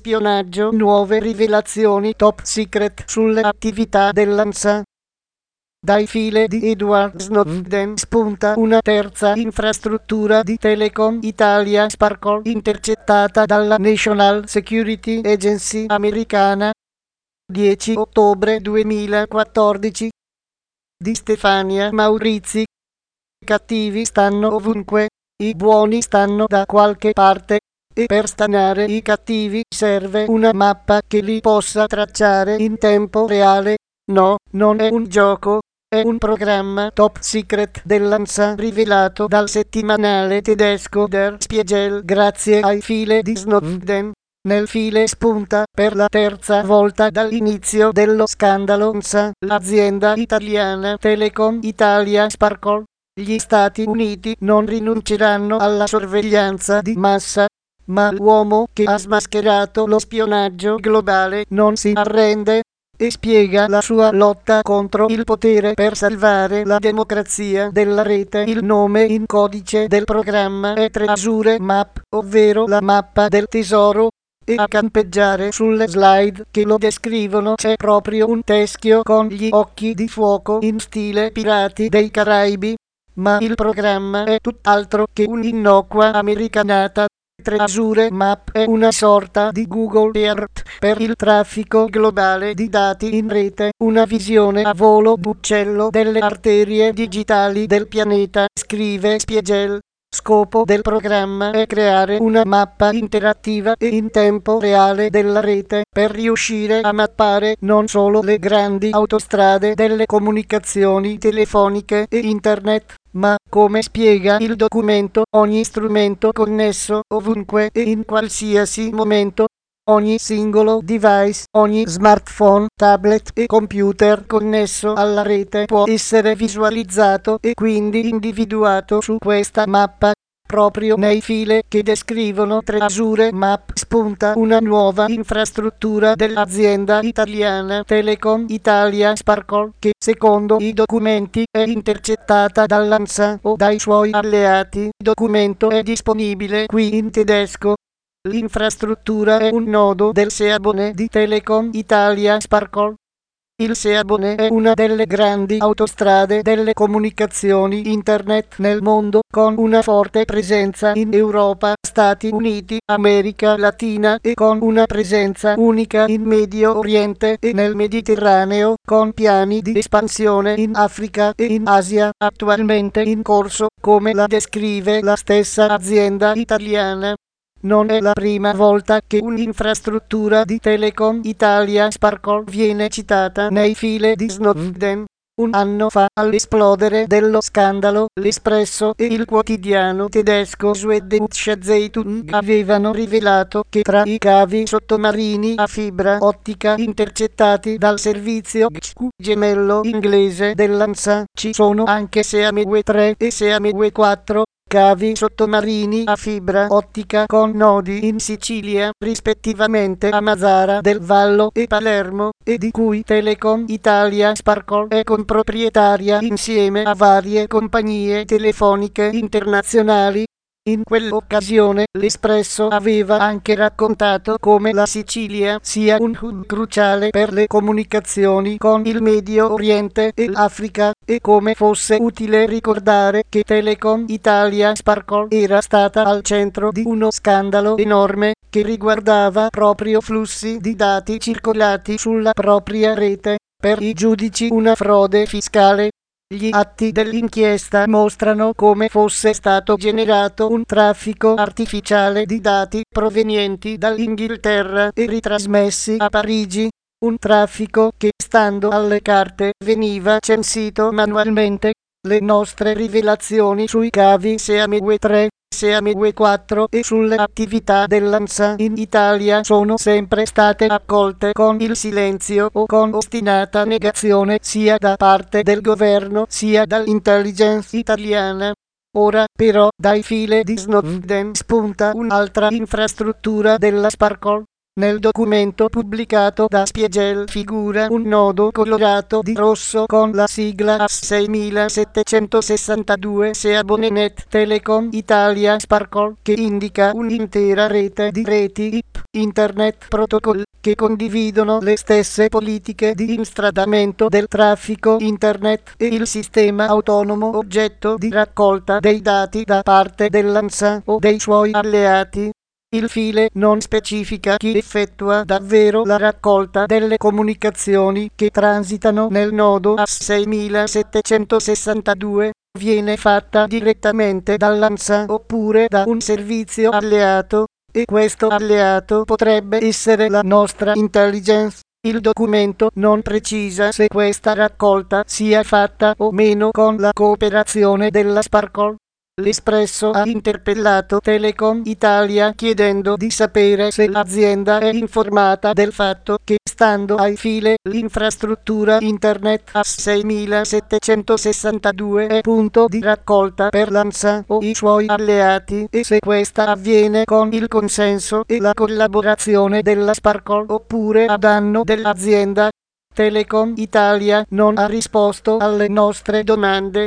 spionaggio, nuove rivelazioni top secret sulle attività dell'ANSA. Dai file di Edward Snowden spunta una terza infrastruttura di Telecom Italia Sparkle intercettata dalla National Security Agency americana. 10 ottobre 2014. Di Stefania Maurizi. Cattivi stanno ovunque, i buoni stanno da qualche parte, e per stanare i cattivi serve una mappa che li possa tracciare in tempo reale. No, non è un gioco, è un programma top secret dell'ANSA rivelato dal settimanale tedesco Der Spiegel grazie ai file di Snowden. Nel file spunta per la terza volta dall'inizio dello scandalo ANSA l'azienda italiana Telecom Italia Sparkle. Gli Stati Uniti non rinunceranno alla sorveglianza di massa, ma l'uomo che ha smascherato lo spionaggio globale non si arrende e spiega la sua lotta contro il potere per salvare la democrazia della rete. Il nome in codice del programma è Treasure Map, ovvero la mappa del tesoro, e a campeggiare sulle slide che lo descrivono c'è proprio un teschio con gli occhi di fuoco in stile Pirati dei Caraibi. Ma il programma è tutt'altro che un'innocua americanata. Treasure Map è una sorta di Google Earth per il traffico globale di dati in rete, una visione a volo d'uccello delle arterie digitali del pianeta, scrive Spiegel. Scopo del programma è creare una mappa interattiva e in tempo reale della rete per riuscire a mappare non solo le grandi autostrade delle comunicazioni telefoniche e internet, ma, come spiega il documento, ogni strumento connesso ovunque e in qualsiasi momento. Ogni singolo device, ogni smartphone, tablet e computer connesso alla rete può essere visualizzato e quindi individuato su questa mappa. Proprio nei file che descrivono Treasure Map spunta una nuova infrastruttura dell'azienda italiana Telecom Italia Sparkle che, secondo i documenti, è intercettata dall'ANSA o dai suoi alleati. Il documento è disponibile qui in tedesco. L'infrastruttura è un nodo del Seabone di Telecom Italia Sparkle. Il Seabone è una delle grandi autostrade delle comunicazioni internet nel mondo, con una forte presenza in Europa, Stati Uniti, America Latina e con una presenza unica in Medio Oriente e nel Mediterraneo, con piani di espansione in Africa e in Asia, attualmente in corso, come la descrive la stessa azienda italiana. Non è la prima volta che un'infrastruttura di Telecom Italia Sparkle viene citata nei file di Snowden. Un anno fa, all'esplodere dello scandalo, l'Espresso e il quotidiano tedesco Süddeutsche Zeitung avevano rivelato che tra i cavi sottomarini a fibra ottica intercettati dal servizio GCQ gemello inglese dell'ANSA ci sono anche Seameway 3 e Seameway 4. Cavi sottomarini a fibra ottica con nodi in Sicilia, rispettivamente a Mazara del Vallo e Palermo, e di cui Telecom Italia Sparkle è comproprietaria insieme a varie compagnie telefoniche internazionali. In quell'occasione l'Espresso aveva anche raccontato come la Sicilia sia un hub cruciale per le comunicazioni con il Medio Oriente e l'Africa e come fosse utile ricordare che Telecom Italia Sparkle era stata al centro di uno scandalo enorme che riguardava proprio flussi di dati circolati sulla propria rete, per i giudici una frode fiscale. Gli atti dell'inchiesta mostrano come fosse stato generato un traffico artificiale di dati provenienti dall'Inghilterra e ritrasmessi a Parigi, un traffico che, stando alle carte, veniva censito manualmente. Le nostre rivelazioni sui cavi Seameway 3, Seameway 4 e sulle attività dell'ANSA in Italia sono sempre state accolte con il silenzio o con ostinata negazione sia da parte del governo sia dall'intelligence italiana. Ora, però, dai file di Snowden spunta un'altra infrastruttura della Sparkle. Nel documento pubblicato da Spiegel figura un nodo colorato di rosso con la sigla AS 6762 Seabonenet Telecom Italia Sparkle che indica un'intera rete di reti IP Internet Protocol, che condividono le stesse politiche di instradamento del traffico Internet e il sistema autonomo oggetto di raccolta dei dati da parte dell'ANSA o dei suoi alleati. Il file non specifica chi effettua davvero la raccolta delle comunicazioni che transitano nel nodo A6762, viene fatta direttamente dall'ANSA oppure da un servizio alleato, e questo alleato potrebbe essere la nostra intelligence. Il documento non precisa se questa raccolta sia fatta o meno con la cooperazione della Sparkle. L'Espresso ha interpellato Telecom Italia chiedendo di sapere se l'azienda è informata del fatto che, stando ai file, l'infrastruttura Internet A6762 è punto di raccolta per l'ANSA o i suoi alleati e se questa avviene con il consenso e la collaborazione della Sparkle oppure a danno dell'azienda. Telecom Italia non ha risposto alle nostre domande.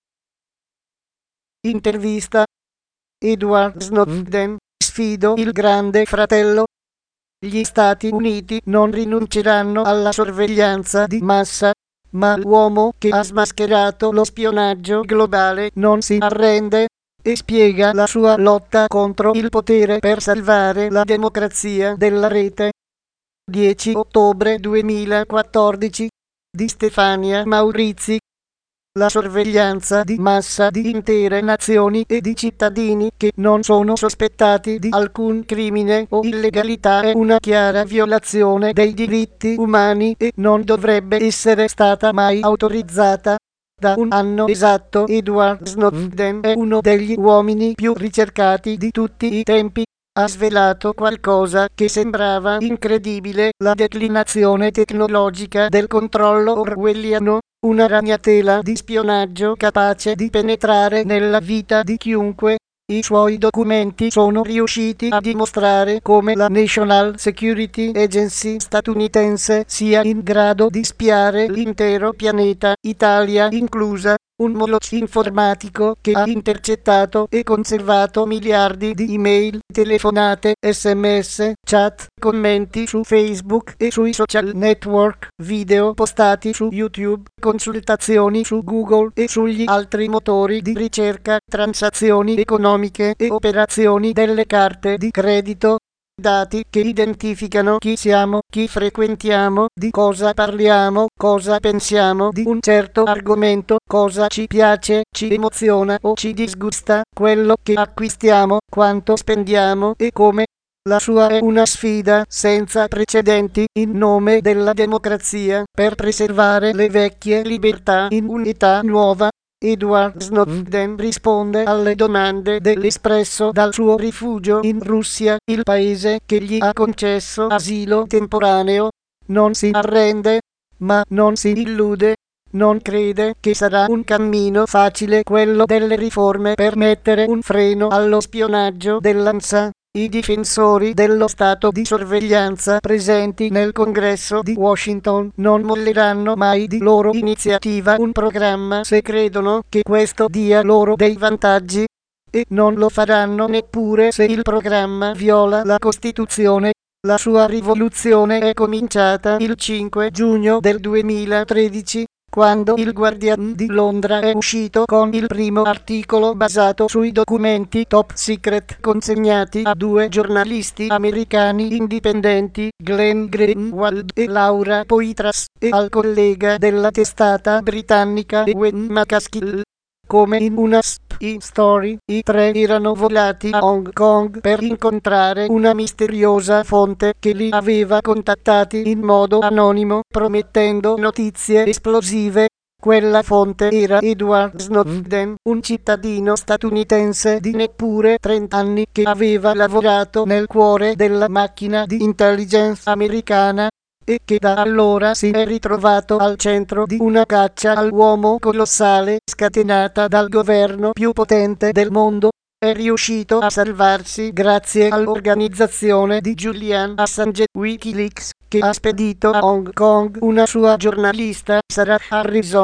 Intervista. Edward Snowden, sfido il grande fratello. Gli Stati Uniti non rinunceranno alla sorveglianza di massa, ma l'uomo che ha smascherato lo spionaggio globale non si arrende e spiega la sua lotta contro il potere per salvare la democrazia della rete. 10 ottobre 2014. Di Stefania Maurizi. La sorveglianza di massa di intere nazioni e di cittadini che non sono sospettati di alcun crimine o illegalità è una chiara violazione dei diritti umani e non dovrebbe essere stata mai autorizzata. Da un anno esatto Edward Snowden è uno degli uomini più ricercati di tutti i tempi. Ha svelato qualcosa che sembrava incredibile: la declinazione tecnologica del controllo orwelliano, una ragnatela di spionaggio capace di penetrare nella vita di chiunque. I suoi documenti sono riusciti a dimostrare come la National Security Agency statunitense sia in grado di spiare l'intero pianeta, Italia inclusa. Un moloch informatico che ha intercettato e conservato miliardi di email, telefonate, sms, chat, commenti su Facebook e sui social network, video postati su YouTube, consultazioni su Google e sugli altri motori di ricerca, transazioni economiche e operazioni delle carte di credito. Dati che identificano chi siamo, chi frequentiamo, di cosa parliamo, cosa pensiamo di un certo argomento, cosa ci piace, ci emoziona o ci disgusta, quello che acquistiamo, quanto spendiamo e come. La sua è una sfida senza precedenti in nome della democrazia, per preservare le vecchie libertà in un'età nuova. Edward Snowden risponde alle domande dell'Espresso dal suo rifugio in Russia, il paese che gli ha concesso asilo temporaneo. Non si arrende, ma non si illude. Non crede che sarà un cammino facile quello delle riforme per mettere un freno allo spionaggio dell'ANSA. I difensori dello stato di sorveglianza presenti nel Congresso di Washington non molleranno mai di loro iniziativa un programma se credono che questo dia loro dei vantaggi, e non lo faranno neppure se il programma viola la Costituzione. La sua rivoluzione è cominciata il 5 giugno del 2013. Quando il Guardian di Londra è uscito con il primo articolo basato sui documenti top secret consegnati a due giornalisti americani indipendenti, Glenn Greenwald e Laura Poitras, e al collega della testata britannica Ewen McCaskill. Come in una spy story, i tre erano volati a Hong Kong per incontrare una misteriosa fonte che li aveva contattati in modo anonimo, promettendo notizie esplosive. Quella fonte era Edward Snowden, un cittadino statunitense di neppure 30 anni che aveva lavorato nel cuore della macchina di intelligence americana, e che da allora si è ritrovato al centro di una caccia all'uomo colossale scatenata dal governo più potente del mondo. È riuscito a salvarsi grazie all'organizzazione di Julian Assange, Wikileaks, che ha spedito a Hong Kong una sua giornalista, Sarah Harrison.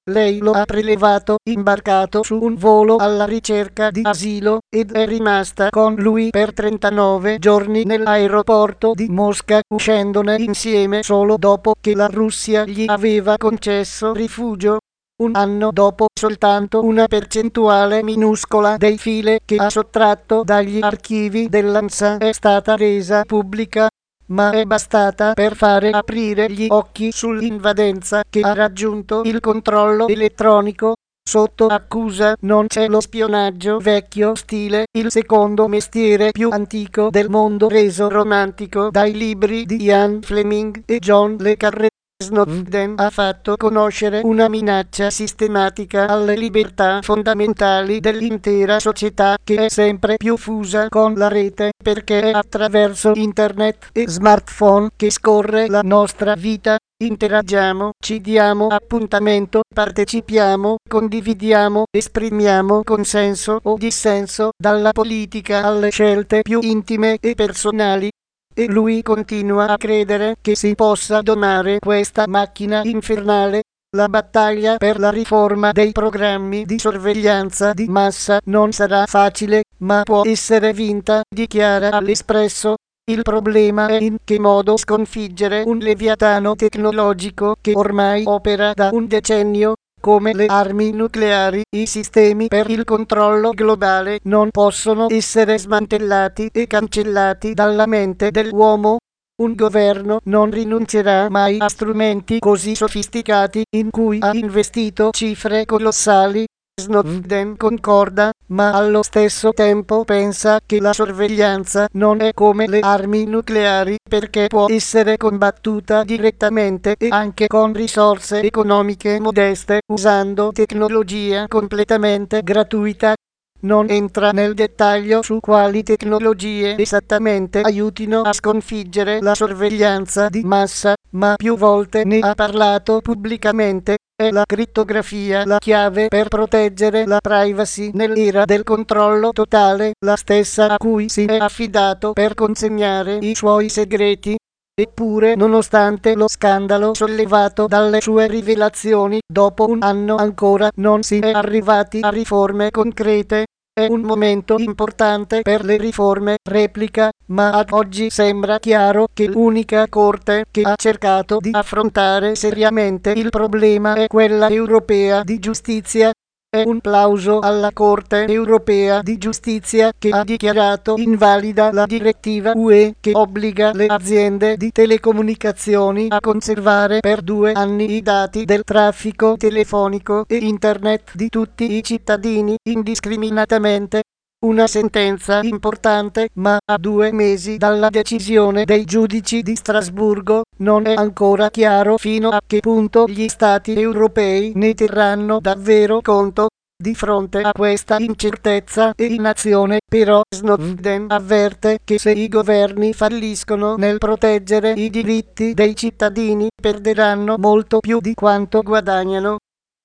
lei lo ha prelevato, imbarcato su un volo alla ricerca di asilo, ed è rimasta con lui per 39 giorni nell'aeroporto di Mosca, uscendone insieme solo dopo che la Russia gli aveva concesso rifugio. Un anno dopo soltanto una percentuale minuscola dei file che ha sottratto dagli archivi dell'ANSA è stata resa pubblica, ma è bastata per fare aprire gli occhi sull'invadenza che ha raggiunto il controllo elettronico. Sotto accusa non c'è lo spionaggio vecchio stile, il secondo mestiere più antico del mondo reso romantico dai libri di Ian Fleming e John le Carré. Snowden ha fatto conoscere una minaccia sistematica alle libertà fondamentali dell'intera società, che è sempre più fusa con la rete, perché è attraverso internet e smartphone che scorre la nostra vita. Interagiamo, ci diamo appuntamento, partecipiamo, condividiamo, esprimiamo consenso o dissenso, dalla politica alle scelte più intime e personali. E lui continua a credere che si possa domare questa macchina infernale. La battaglia per la riforma dei programmi di sorveglianza di massa non sarà facile, ma può essere vinta, dichiara all'Espresso. Il problema è in che modo sconfiggere un leviatano tecnologico che ormai opera da un decennio. Come le armi nucleari, i sistemi per il controllo globale non possono essere smantellati e cancellati dalla mente dell'uomo. Un governo non rinuncerà mai a strumenti così sofisticati, in cui ha investito cifre colossali. Snowden concorda, ma allo stesso tempo pensa che la sorveglianza non è come le armi nucleari, perché può essere combattuta direttamente e anche con risorse economiche modeste, usando tecnologia completamente gratuita. Non entra nel dettaglio su quali tecnologie esattamente aiutino a sconfiggere la sorveglianza di massa, ma più volte ne ha parlato pubblicamente. È la crittografia la chiave per proteggere la privacy nell'era del controllo totale, la stessa a cui si è affidato per consegnare i suoi segreti. Eppure, nonostante lo scandalo sollevato dalle sue rivelazioni, dopo un anno ancora non si è arrivati a riforme concrete. È un momento importante per le riforme, replica, ma ad oggi sembra chiaro che l'unica corte che ha cercato di affrontare seriamente il problema è quella europea di giustizia. È un plauso alla Corte europea di giustizia, che ha dichiarato invalida la direttiva UE che obbliga le aziende di telecomunicazioni a conservare per 2 anni i dati del traffico telefonico e internet di tutti i cittadini indiscriminatamente. Una sentenza importante, ma a 2 mesi dalla decisione dei giudici di Strasburgo, non è ancora chiaro fino a che punto gli Stati europei ne terranno davvero conto. Di fronte a questa incertezza e inazione, però, Snowden avverte che se i governi falliscono nel proteggere i diritti dei cittadini, perderanno molto più di quanto guadagnano.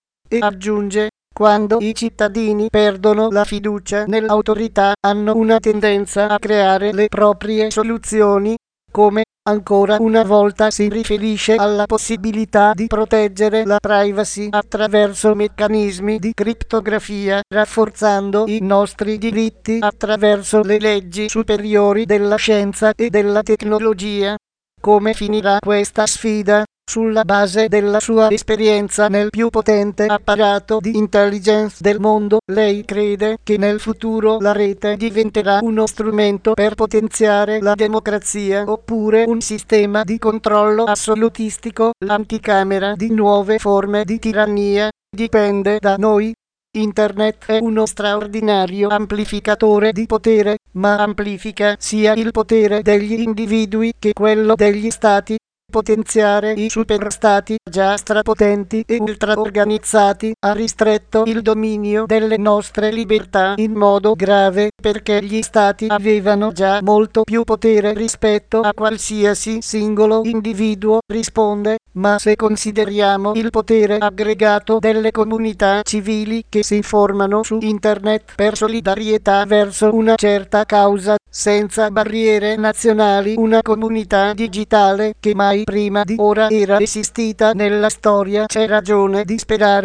E aggiunge: quando i cittadini perdono la fiducia nell'autorità, hanno una tendenza a creare le proprie soluzioni. Come, ancora una volta, si riferisce alla possibilità di proteggere la privacy attraverso meccanismi di crittografia, rafforzando i nostri diritti attraverso le leggi superiori della scienza e della tecnologia. Come finirà questa sfida? Sulla base della sua esperienza nel più potente apparato di intelligence del mondo, lei crede che nel futuro la rete diventerà uno strumento per potenziare la democrazia, oppure un sistema di controllo assolutistico, l'anticamera di nuove forme di tirannia? Dipende da noi. Internet è uno straordinario amplificatore di potere, ma amplifica sia il potere degli individui che quello degli stati. Potenziare i superstati già strapotenti e ultraorganizzati ha ristretto il dominio delle nostre libertà in modo grave, perché gli stati avevano già molto più potere rispetto a qualsiasi singolo individuo, risponde. Ma se consideriamo il potere aggregato delle comunità civili che si formano su internet per solidarietà verso una certa causa, senza barriere nazionali, una comunità digitale che mai prima di ora era esistita nella storia, c'è ragione di sperare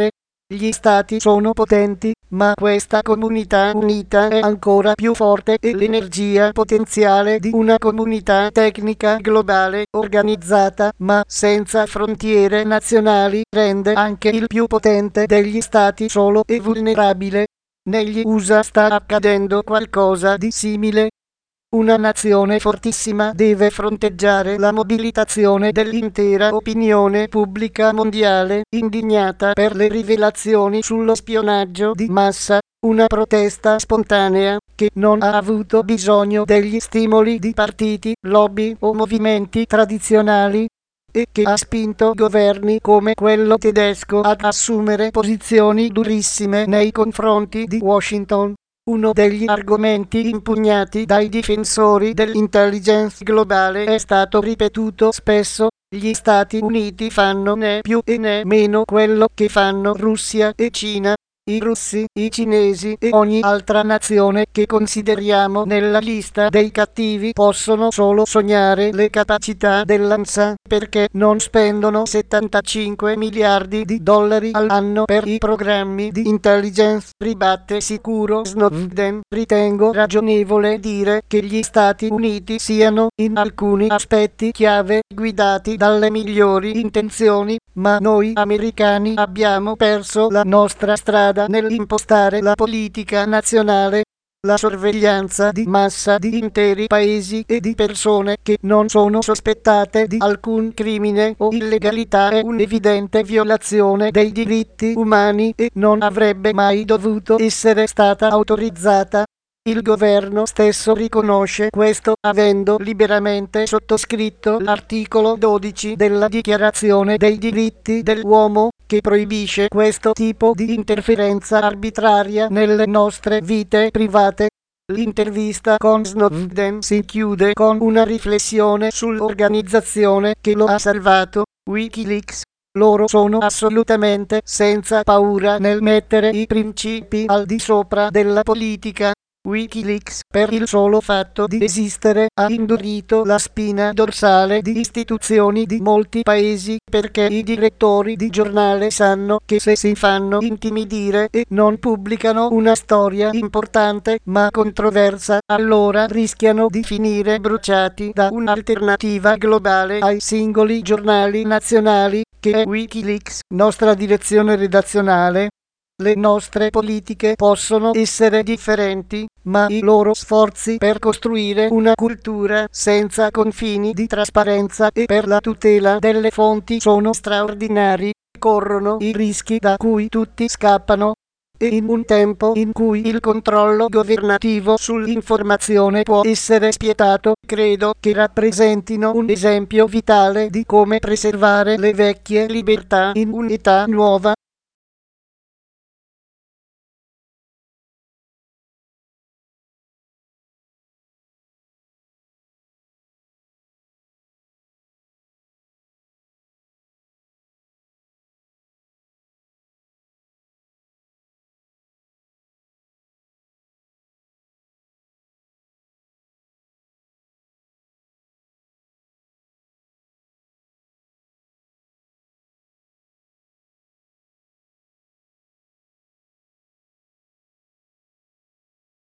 Gli stati sono potenti, ma questa comunità unita è ancora più forte e l'energia potenziale di una comunità tecnica globale organizzata ma senza frontiere nazionali rende anche il più potente degli stati solo e vulnerabile. Negli USA sta accadendo qualcosa di simile. Una nazione fortissima deve fronteggiare la mobilitazione dell'intera opinione pubblica mondiale, indignata per le rivelazioni sullo spionaggio di massa, una protesta spontanea, che non ha avuto bisogno degli stimoli di partiti, lobby o movimenti tradizionali, e che ha spinto governi come quello tedesco ad assumere posizioni durissime nei confronti di Washington. Uno degli argomenti impugnati dai difensori dell'intelligence globale è stato ripetuto spesso: gli Stati Uniti fanno né più e né meno quello che fanno Russia e Cina. I russi, i cinesi e ogni altra nazione che consideriamo nella lista dei cattivi possono solo sognare le capacità dell'ANSA, perché non spendono 75 miliardi di dollari all'anno per i programmi di intelligence, ribatte sicuro Snowden. Ritengo ragionevole dire che gli Stati Uniti siano, in alcuni aspetti chiave, guidati dalle migliori intenzioni, ma noi americani abbiamo perso la nostra strada nell'impostare la politica nazionale. La sorveglianza di massa di interi paesi e di persone che non sono sospettate di alcun crimine o illegalità è un'evidente violazione dei diritti umani e non avrebbe mai dovuto essere stata autorizzata. Il governo stesso riconosce questo, avendo liberamente sottoscritto l'articolo 12 della Dichiarazione dei diritti dell'uomo, che proibisce questo tipo di interferenza arbitraria nelle nostre vite private. L'intervista con Snowden si chiude con una riflessione sull'organizzazione che lo ha salvato, Wikileaks. Loro sono assolutamente senza paura nel mettere i principi al di sopra della politica. Wikileaks, per il solo fatto di esistere, ha indurito la spina dorsale di istituzioni di molti paesi, perché i direttori di giornale sanno che se si fanno intimidire e non pubblicano una storia importante ma controversa, allora rischiano di finire bruciati da un'alternativa globale ai singoli giornali nazionali, che è Wikileaks. Nostra direzione redazionale. Le nostre politiche possono essere differenti, ma i loro sforzi per costruire una cultura senza confini di trasparenza e per la tutela delle fonti sono straordinari. Corrono i rischi da cui tutti scappano. E in un tempo in cui il controllo governativo sull'informazione può essere spietato, credo che rappresentino un esempio vitale di come preservare le vecchie libertà in un'età nuova.